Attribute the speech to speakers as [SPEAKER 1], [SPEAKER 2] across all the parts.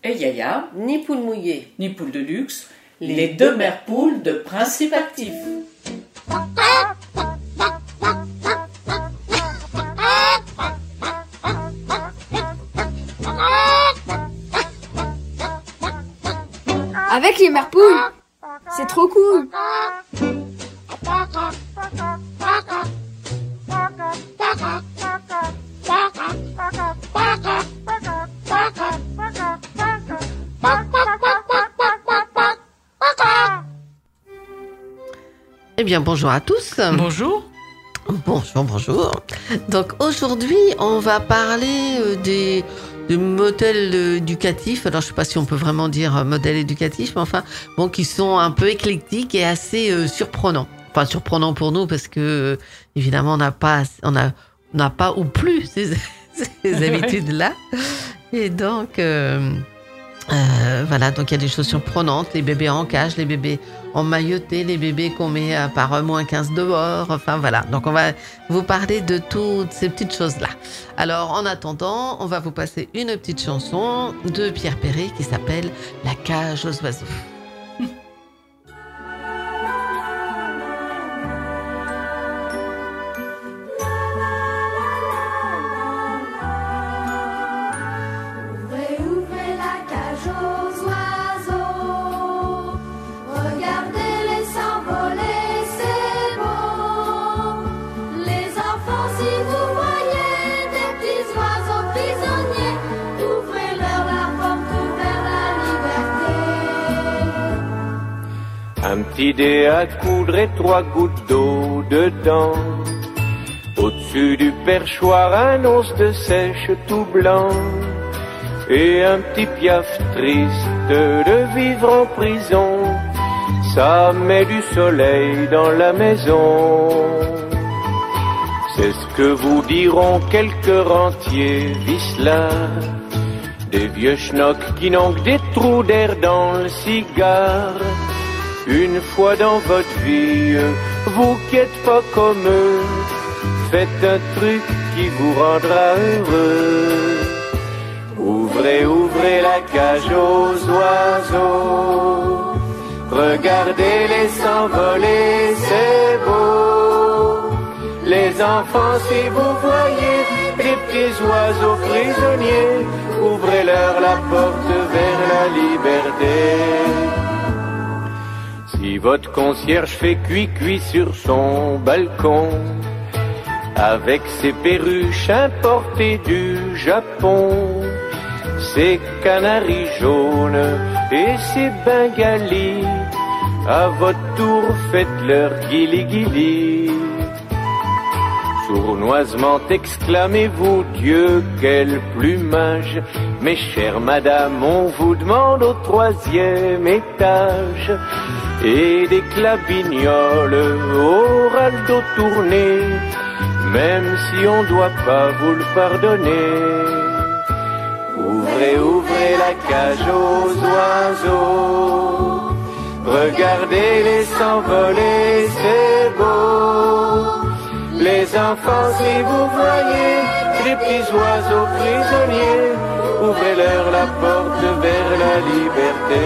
[SPEAKER 1] et Yaya,
[SPEAKER 2] ni poule mouillée,
[SPEAKER 1] ni poule de luxe, les deux mères poules de Principe Actif.
[SPEAKER 3] Avec les mères poules, c'est trop cool.
[SPEAKER 2] Eh bien, bonjour à tous.
[SPEAKER 1] Bonjour.
[SPEAKER 2] Bonjour. Donc aujourd'hui, on va parler des modèles éducatifs. Alors je ne sais pas si on peut vraiment dire modèle éducatif, mais enfin, bon, qui sont un peu éclectiques et assez surprenants. Enfin, surprenants pour nous parce que évidemment, on n'a pas ou plus ces habitudes-là. Et donc voilà, donc il y a des choses surprenantes, les bébés en cage, les bébés emmaillotés, les bébés qu'on met par moins 15 dehors, enfin voilà. Donc on va vous parler de toutes ces petites choses-là. Alors en attendant, on va vous passer une petite chanson de Pierre Perret qui s'appelle « La cage aux oiseaux ».
[SPEAKER 4] Un petit dé à coudre et 3 gouttes d'eau dedans. Au-dessus du perchoir, un os de sèche tout blanc. Et un petit piaf triste de vivre en prison. Ça met du soleil dans la maison. C'est ce que vous diront quelques rentiers vicelards. Des vieux schnocks qui n'ont que des trous d'air dans le cigare. Une fois dans votre vie, vous qui êtes pas comme eux, faites un truc qui vous rendra heureux. Ouvrez la cage aux oiseaux, regardez-les s'envoler, c'est beau. Les enfants, si vous voyez des petits oiseaux prisonniers, ouvrez-leur la porte vers la liberté. Si votre concierge fait cuit-cuit sur son balcon, avec ses perruches importées du Japon, ses canaris jaunes et ses bengalis, à votre tour faites-leur guili-guili. Sournoisement exclamez-vous, Dieu, quel plumage. Mes chères madames, on vous demande au 3e étage. Et des clabignoles au radeau tourné, même si on doit pas vous le pardonner. Ouvrez la cage aux oiseaux, regardez-les s'envoler, c'est beau. Les enfants, si vous voyez les petits oiseaux prisonniers, ouvrez-leur la porte vers la liberté.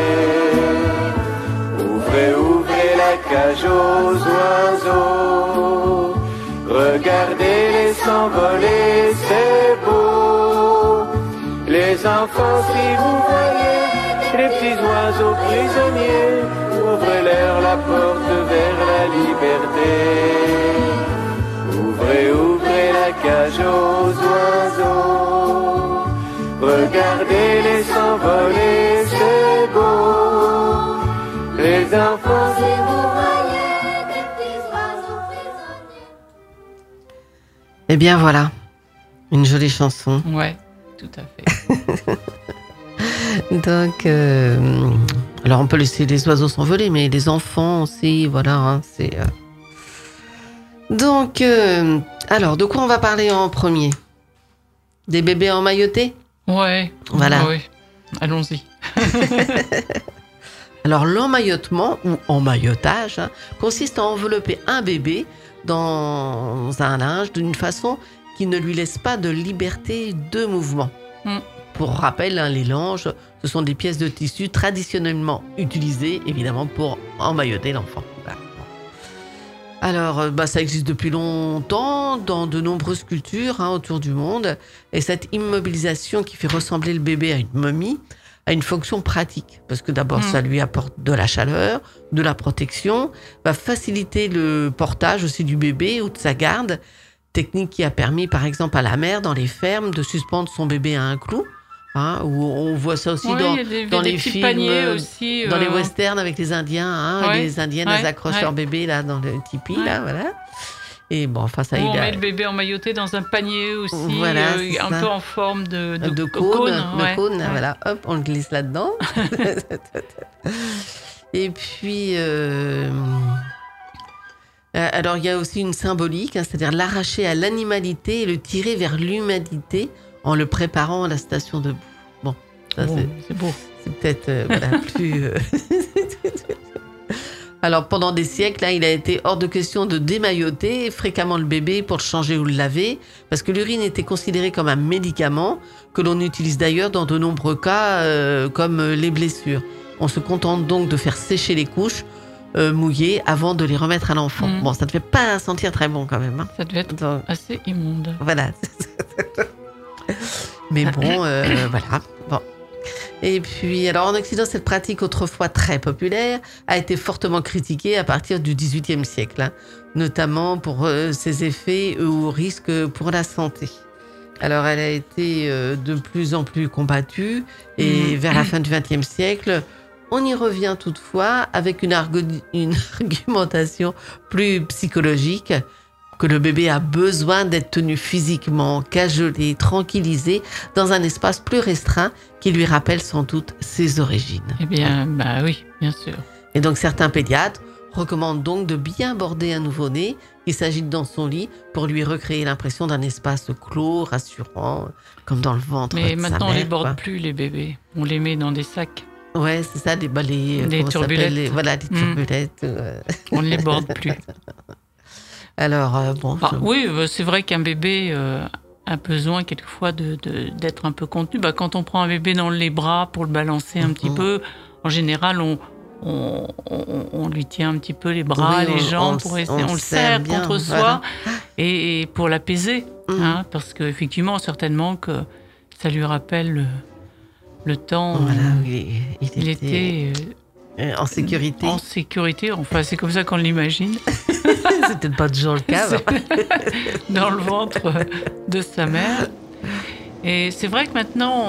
[SPEAKER 4] Ouvrez la cage aux oiseaux, regardez-les s'envoler, c'est beau. Les enfants, si vous voyez les petits oiseaux prisonniers, ouvrez-leur la porte vers la liberté. Ouvrez la cage aux oiseaux, regardez-les s'envoler, c'est beau. Les enfants, si vous voyez des petits oiseaux prisonniers.
[SPEAKER 2] Eh bien voilà, une jolie chanson.
[SPEAKER 1] Ouais, tout à fait.
[SPEAKER 2] Donc, alors on peut laisser les oiseaux s'envoler, mais les enfants aussi, voilà, hein, c'est... Donc, alors, de quoi on va parler en premier ? Des bébés emmaillotés ?
[SPEAKER 1] Ouais.
[SPEAKER 2] Voilà.
[SPEAKER 1] Ouais. Allons-y.
[SPEAKER 2] Alors, l'emmaillotement ou emmaillotage consiste à envelopper un bébé dans un linge d'une façon qui ne lui laisse pas de liberté de mouvement. Pour rappel, hein, les langes, ce sont des pièces de tissu traditionnellement utilisées, évidemment, pour emmailloter l'enfant. Voilà. Alors, ça existe depuis longtemps dans de nombreuses cultures autour du monde. Et cette immobilisation qui fait ressembler le bébé à une momie a une fonction pratique. Parce que d'abord, ça lui apporte de la chaleur, de la protection, va faciliter le portage aussi du bébé ou de sa garde. Technique qui a permis, par exemple, à la mère, dans les fermes, de suspendre son bébé à un clou. Où on voit ça aussi dans les films,
[SPEAKER 5] aussi,
[SPEAKER 2] dans les westerns avec les Indiens. Les Indiennes, elles accrochent leur bébé là, dans le tipi, là, voilà. Et bon, enfin, ça
[SPEAKER 5] on met le bébé emmailloté dans un panier aussi,
[SPEAKER 2] voilà,
[SPEAKER 5] un peu en forme de
[SPEAKER 2] cône.
[SPEAKER 5] cône,
[SPEAKER 2] voilà, hop, on le glisse là-dedans. Et puis... alors, il y a aussi une symbolique, c'est-à-dire l'arracher à l'animalité et le tirer vers l'humanité en le préparant à la station debout. Bon, ça
[SPEAKER 5] c'est beau.
[SPEAKER 2] C'est peut-être plus... Alors, pendant des siècles, il a été hors de question de démailloter fréquemment le bébé pour le changer ou le laver, parce que l'urine était considérée comme un médicament que l'on utilise d'ailleurs dans de nombreux cas, comme les blessures. On se contente donc de faire sécher les couches mouillées avant de les remettre à l'enfant. Bon, ça ne devait pas sentir très bon quand même.
[SPEAKER 5] Ça devait être assez immonde.
[SPEAKER 2] Voilà. Mais bon, voilà. Bon. Et puis, alors en Occident, cette pratique autrefois très populaire a été fortement critiquée à partir du XVIIIe siècle, notamment pour ses effets ou risques pour la santé. Alors, elle a été de plus en plus combattue et vers la fin du XXe siècle, on y revient toutefois avec une argumentation plus psychologique, que le bébé a besoin d'être tenu physiquement, cajolé, tranquillisé, dans un espace plus restreint qui lui rappelle sans doute ses origines.
[SPEAKER 5] Eh bien, oui, bien sûr.
[SPEAKER 2] Et donc certains pédiatres recommandent donc de bien border un nouveau-né qui s'agite dans son lit pour lui recréer l'impression d'un espace clos, rassurant, comme dans le ventre de sa mère.
[SPEAKER 5] Mais maintenant, on les borde plus, les bébés. On les met dans des sacs.
[SPEAKER 2] Ouais, c'est ça,
[SPEAKER 5] les turbulettes.
[SPEAKER 2] Les turbulettes.
[SPEAKER 5] On ne les borde plus.
[SPEAKER 2] Alors,
[SPEAKER 5] oui, c'est vrai qu'un bébé a besoin quelquefois d'être un peu contenu. Quand on prend un bébé dans les bras pour le balancer un petit peu, en général, on lui tient un petit peu les bras, les jambes, on le serre contre soi et pour l'apaiser. Parce qu'effectivement, certainement que ça lui rappelle le temps où il était...
[SPEAKER 2] en sécurité.
[SPEAKER 5] En sécurité, enfin c'est comme ça qu'on l'imagine.
[SPEAKER 2] C'est peut-être pas toujours le cas.
[SPEAKER 5] Dans le ventre de sa mère. Et c'est vrai que maintenant,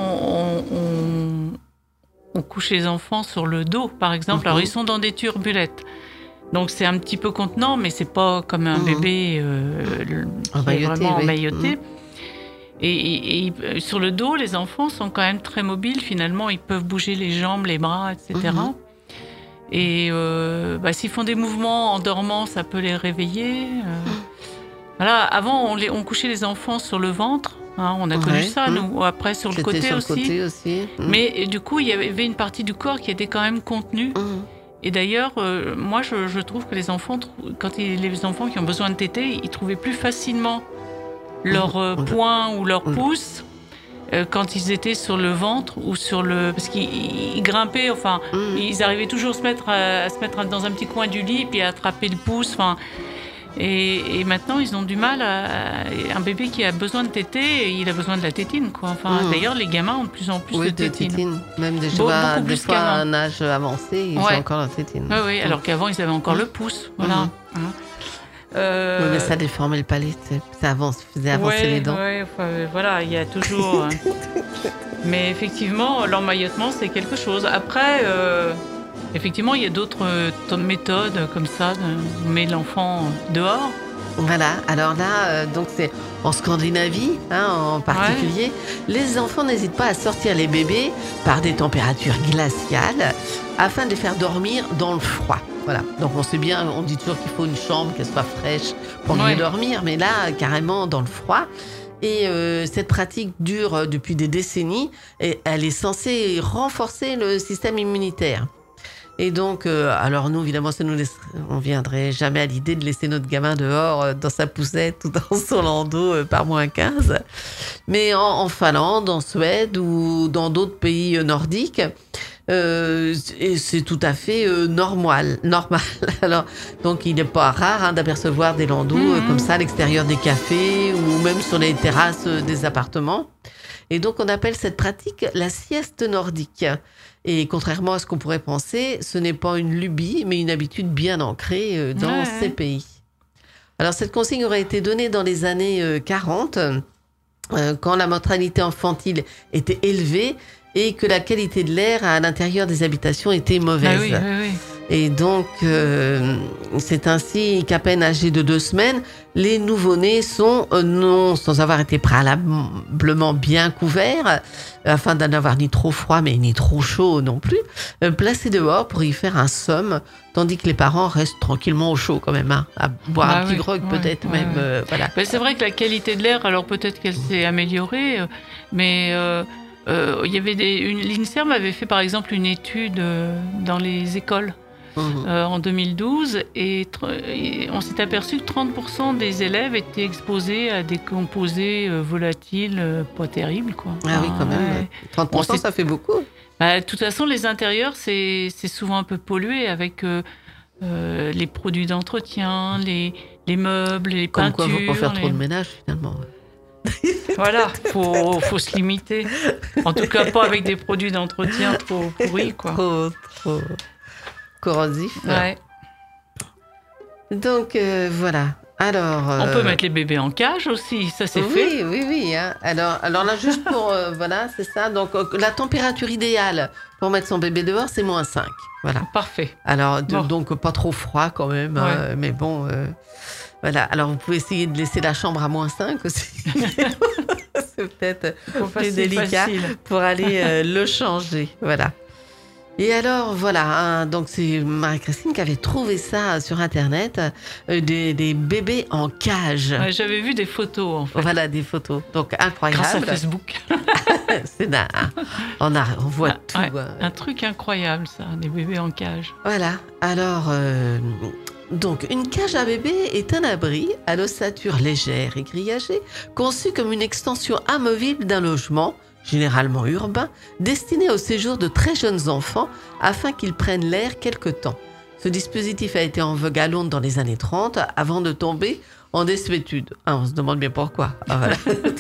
[SPEAKER 5] on couche les enfants sur le dos, par exemple. Alors ils sont dans des turbulettes. Donc c'est un petit peu contenant, mais c'est pas comme un bébé qui est vraiment emmailloté. Et sur le dos, les enfants sont quand même très mobiles. Finalement, ils peuvent bouger les jambes, les bras, etc. Et s'ils font des mouvements en dormant, ça peut les réveiller. Voilà. Avant, on couchait les enfants sur le ventre. On a connu ça, nous. Après, sur le côté aussi. Mais du coup, il y avait une partie du corps qui était quand même contenue. Et d'ailleurs, moi, je trouve que les enfants, les enfants qui ont besoin de téter, ils trouvaient plus facilement leur poing ou leur pouce quand ils étaient sur le ventre ou sur le... Parce qu'ils grimpaient, ils arrivaient toujours à se mettre dans un petit coin du lit puis à attraper le pouce, et maintenant, ils ont du mal un bébé qui a besoin de téter, il a besoin de la tétine, quoi. D'ailleurs, les gamins ont de plus en plus de tétine.
[SPEAKER 2] Même des fois à un âge avancé, ils ont encore la tétine.
[SPEAKER 5] Oui, alors qu'avant, ils avaient encore le pouce. Voilà.
[SPEAKER 2] Oui, mais ça déformait le palais, ça faisait avancer les dents.
[SPEAKER 5] Voilà, il y a toujours... Mais effectivement, l'emmaillotement, c'est quelque chose. Après, effectivement, il y a d'autres méthodes comme ça. On met l'enfant dehors.
[SPEAKER 2] Voilà, alors là, donc c'est en Scandinavie, en particulier, les enfants n'hésitent pas à sortir les bébés par des températures glaciales afin de les faire dormir dans le froid. Voilà, donc on sait bien, on dit toujours qu'il faut une chambre, qu'elle soit fraîche pour mieux dormir, mais là, carrément dans le froid. Et cette pratique dure depuis des décennies et elle est censée renforcer le système immunitaire. Et donc, alors nous, évidemment, on ne viendrait jamais à l'idée de laisser notre gamin dehors dans sa poussette ou dans son landau par -15. Mais en Finlande, en Suède ou dans d'autres pays nordiques, et c'est tout à fait normal. Alors, donc, il n'est pas rare d'apercevoir des landaux comme ça à l'extérieur des cafés ou même sur les terrasses des appartements. Et donc, on appelle cette pratique la sieste nordique. Et contrairement à ce qu'on pourrait penser, ce n'est pas une lubie, mais une habitude bien ancrée dans ces pays. Alors, cette consigne aurait été donnée dans les années 40, quand la mortalité infantile était élevée et que la qualité de l'air à l'intérieur des habitations était mauvaise.
[SPEAKER 5] Oui.
[SPEAKER 2] Et donc, c'est ainsi qu'à peine âgés de 2 semaines, les nouveau-nés sont, non sans avoir été préalablement bien couverts, afin de n'avoir ni trop froid, mais ni trop chaud non plus, placés dehors pour y faire un somme, tandis que les parents restent tranquillement au chaud quand même, à boire un petit grog peut-être même. Voilà.
[SPEAKER 5] Mais c'est vrai que la qualité de l'air, alors peut-être qu'elle s'est améliorée, mais... il y avait l'INSERM avait fait par exemple une étude dans les écoles en 2012 et on s'est aperçu que 30% des élèves étaient exposés à des composés volatiles pas terribles, quoi.
[SPEAKER 2] Ah oui, quand même. 30%, ça fait beaucoup.
[SPEAKER 5] De toute façon, les intérieurs, c'est souvent un peu pollué avec les produits d'entretien, les meubles, les peintures.
[SPEAKER 2] Comme quoi, il ne faut pas faire trop de ménage finalement.
[SPEAKER 5] Voilà, faut se limiter. En tout cas, pas avec des produits d'entretien trop pourris, quoi.
[SPEAKER 2] Trop corrosifs.
[SPEAKER 5] Ouais.
[SPEAKER 2] Donc, voilà. Alors,
[SPEAKER 5] on peut mettre les bébés en cage aussi, ça c'est fait.
[SPEAKER 2] Oui. Hein. Alors là, juste pour... voilà, c'est ça. Donc, la température idéale pour mettre son bébé dehors, c'est -5. Voilà.
[SPEAKER 5] Parfait.
[SPEAKER 2] Alors, donc, pas trop froid quand même. Hein, mais bon... Voilà, alors vous pouvez essayer de laisser la chambre à -5 aussi. C'est peut-être plus délicat pour aller le changer. Voilà. Et alors, voilà, donc c'est Marie-Christine qui avait trouvé ça sur Internet, des bébés en cage.
[SPEAKER 5] Ouais, j'avais vu des photos, en fait.
[SPEAKER 2] Voilà, des photos. Donc, incroyable.
[SPEAKER 5] Grâce à Facebook.
[SPEAKER 2] On voit tout.
[SPEAKER 5] Ouais, un truc incroyable, ça, des bébés en cage.
[SPEAKER 2] Voilà, alors... Donc, une cage à bébé est un abri à l'ossature légère et grillagée, conçu comme une extension amovible d'un logement, généralement urbain, destiné au séjour de très jeunes enfants afin qu'ils prennent l'air quelque temps. Ce dispositif a été en vogue à Londres dans les années 30 avant de tomber en désuétude. On se demande bien pourquoi. Voilà.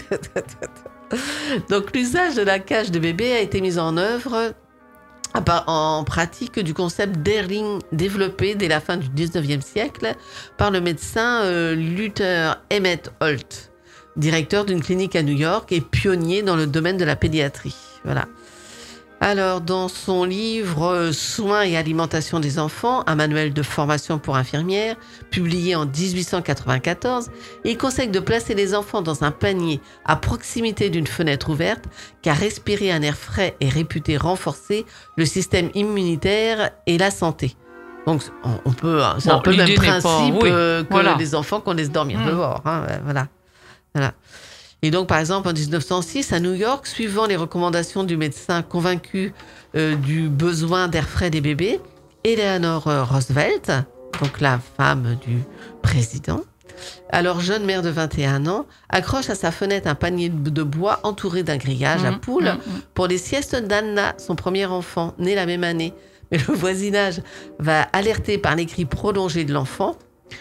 [SPEAKER 2] Donc, l'usage de la cage de bébé a été mis en œuvre en pratique du concept d'Airling développé dès la fin du 19e siècle par le médecin Luther Emmett Holt, directeur d'une clinique à New York et pionnier dans le domaine de la pédiatrie. Voilà. Alors, dans son livre « Soins et alimentation des enfants », un manuel de formation pour infirmières, publié en 1894, il conseille de placer les enfants dans un panier à proximité d'une fenêtre ouverte, car respirer un air frais est réputé renforcer le système immunitaire et la santé. Donc, on peut, c'est un peu le même principe que les enfants qu'on laisse dormir dehors. Hein, voilà. Et donc, par exemple, en 1906, à New York, suivant les recommandations du médecin convaincu du besoin d'air frais des bébés, Eleanor Roosevelt, donc la femme du président, alors jeune mère de 21 ans, accroche à sa fenêtre un panier de bois entouré d'un grillage à poules pour les siestes d'Anna, son premier enfant, né la même année. Mais le voisinage va alerter par les cris prolongés de l'enfant,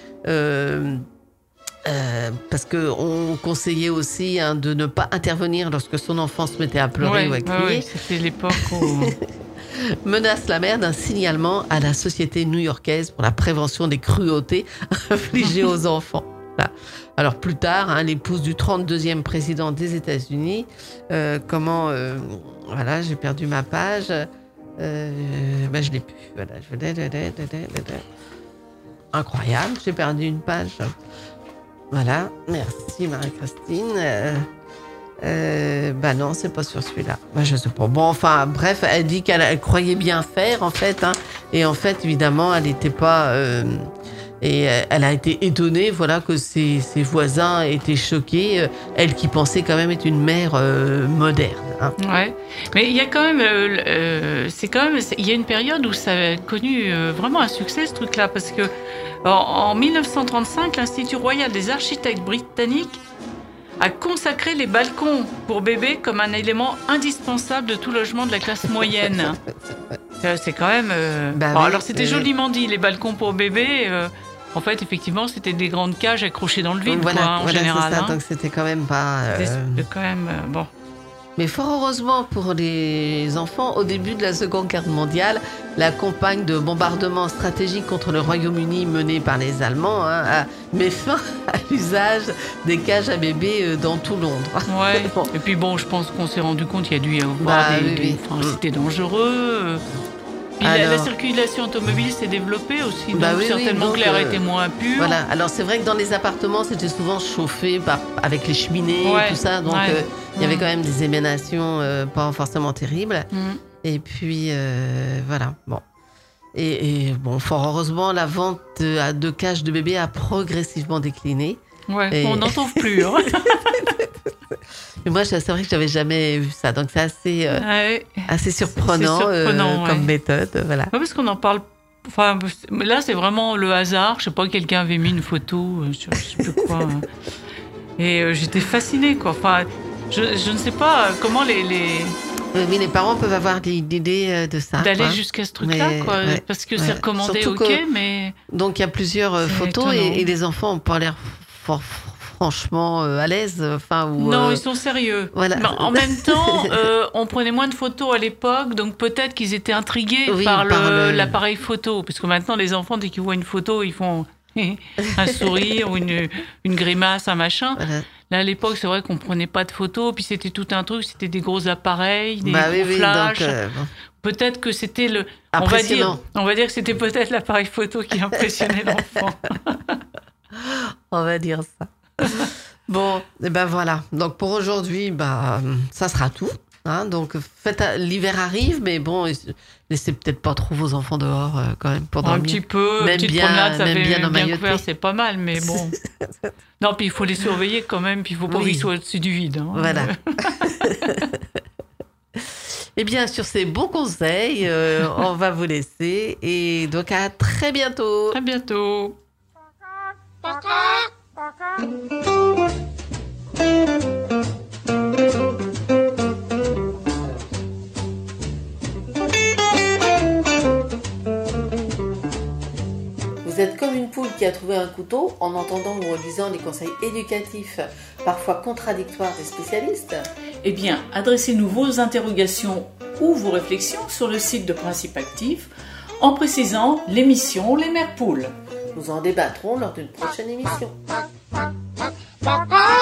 [SPEAKER 2] parce qu'on conseillait aussi de ne pas intervenir lorsque son enfant se mettait à pleurer ou à crier.
[SPEAKER 5] Oui, c'était l'époque où...
[SPEAKER 2] menace la mère d'un signalement à la Société new-yorkaise pour la prévention des cruautés infligées aux enfants. Voilà. Alors plus tard, l'épouse du 32e président des États-Unis, voilà, j'ai perdu ma page, je l'ai plus. Voilà, incroyable, j'ai perdu une page. Voilà, merci Marie-Christine. Non, c'est pas sur celui-là. Je sais pas. Bon, enfin, bref, elle dit qu'elle croyait bien faire, en fait. Et en fait, évidemment, elle n'était pas Et elle a été étonnée, voilà, que ses voisins étaient choqués. Elle qui pensait quand même être une mère moderne. Hein.
[SPEAKER 5] Ouais, mais il y a quand même, il y a une période où ça a connu vraiment un succès ce truc-là, parce que en 1935, l'Institut royal des architectes britanniques a consacré les balcons pour bébés comme un élément indispensable de tout logement de la classe moyenne. C'est quand même. Alors c'était joliment dit, les balcons pour bébés. En fait, effectivement, c'était des grandes cages accrochées dans le vide, en général.
[SPEAKER 2] C'est ça, donc c'était quand même pas.
[SPEAKER 5] C'était quand même bon.
[SPEAKER 2] Mais fort heureusement pour les enfants, au début de la Seconde Guerre mondiale, la campagne de bombardement stratégique contre le Royaume-Uni menée par les Allemands a mis fin à l'usage des cages à bébés dans tout Londres.
[SPEAKER 5] Ouais. Bon. Et puis bon, je pense qu'on s'est rendu compte qu'il y a dû y avoir c'était dangereux. La circulation automobile s'est développée aussi, donc certainement que l'air était moins pur.
[SPEAKER 2] Voilà. Alors c'est vrai que dans les appartements, c'était souvent chauffé avec les cheminées et tout ça, donc il y avait quand même des émanations pas forcément terribles. Et puis voilà, bon. Et bon, fort heureusement, la vente de cages de bébés a progressivement décliné.
[SPEAKER 5] Ouais, on n'en trouve plus. Hein.
[SPEAKER 2] Mais moi, c'est vrai que j'avais jamais vu ça, donc c'est assez surprenant, comme méthode, voilà.
[SPEAKER 5] Ouais, parce qu'on en parle. Enfin, là, c'est vraiment le hasard. Je sais pas, quelqu'un avait mis une photo, je sais plus quoi, et j'étais fascinée, quoi. Enfin, je ne sais pas comment
[SPEAKER 2] Oui, les parents peuvent avoir l'idée de ça.
[SPEAKER 5] D'aller jusqu'à ce truc-là, parce que c'est recommandé, surtout mais.
[SPEAKER 2] Donc il y a plusieurs photos et les enfants n'ont pas l'air franchement à l'aise.
[SPEAKER 5] Non, ils sont sérieux. Voilà. Mais en même temps, on prenait moins de photos à l'époque, donc peut-être qu'ils étaient intrigués par l'appareil photo. Parce que maintenant, les enfants, dès qu'ils voient une photo, ils font un sourire ou une grimace, un machin. Voilà. Là, à l'époque, c'est vrai qu'on prenait pas de photos, puis c'était tout un truc, c'était des gros appareils, des gros flashs. Donc, peut-être que c'était on va dire que c'était peut-être l'appareil photo qui impressionnait l'enfant.
[SPEAKER 2] On va dire ça. Bon, et ben voilà. Donc pour aujourd'hui, ça sera tout. Hein, donc l'hiver arrive, mais bon, laissez peut-être pas trop vos enfants dehors quand même pour dormir.
[SPEAKER 5] Un petit peu,
[SPEAKER 2] même
[SPEAKER 5] petite
[SPEAKER 2] bien,
[SPEAKER 5] promenade, ça fait
[SPEAKER 2] bien
[SPEAKER 5] couvert, c'est pas mal, mais bon. Non, puis il faut les surveiller quand même, puis il faut pas qu'ils soient au-dessus du vide. Hein.
[SPEAKER 2] Voilà. Et bien, sur ces bons conseils, on va vous laisser. Et donc, à très bientôt.
[SPEAKER 5] À bientôt.
[SPEAKER 1] Vous êtes comme une poule qui a trouvé un couteau en entendant ou en lisant les conseils éducatifs, parfois contradictoires des spécialistes. Eh bien, adressez-nous vos interrogations ou vos réflexions sur le site de Principe Actif en précisant l'émission Les Mères Poules. Nous en débattrons lors d'une prochaine émission.